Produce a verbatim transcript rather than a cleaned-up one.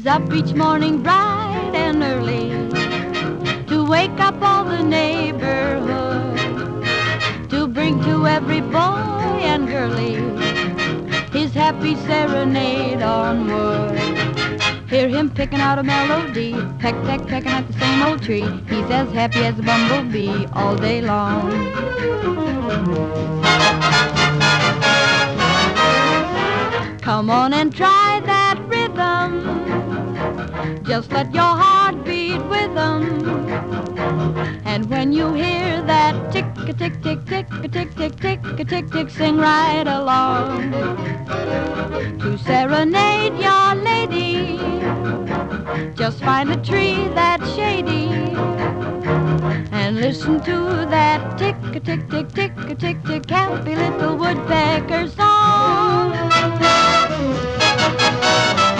He's up each morning bright and early to wake up all the neighborhood, to bring to every boy and girlie his happy serenade on wood. Hear him picking out a melody, peck, peck, pecking at the same old tree. He's as happy as a bumblebee all day long. Come on and try that rhythm, just let your heart beat with them. And when you hear that tick-a-tick-tick-tick-a-tick-tick-tick-a-tick-tick, sing right along. To serenade your lady, just find a tree that's shady and listen to that tick-a-tick-tick-tick-a-tick-tick, happy little woodpecker song.